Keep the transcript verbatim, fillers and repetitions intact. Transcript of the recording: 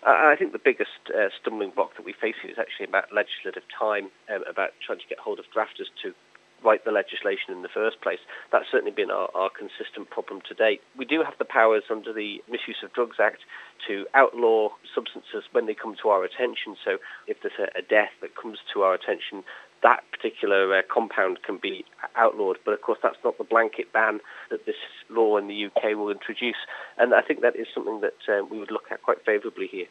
I think the biggest uh, stumbling block that we face is actually about legislative time, um, about trying to get hold of drafters to write the legislation in the first place. That's certainly been our, our consistent problem to date. We do have the powers under the Misuse of Drugs Act to outlaw substances when they come to our attention. So if there's a, a death that comes to our attention, that particular uh, compound can be outlawed. But of course, that's not the blanket ban that this law in the U K will introduce. And I think that is something that uh, we would look at quite favourably here.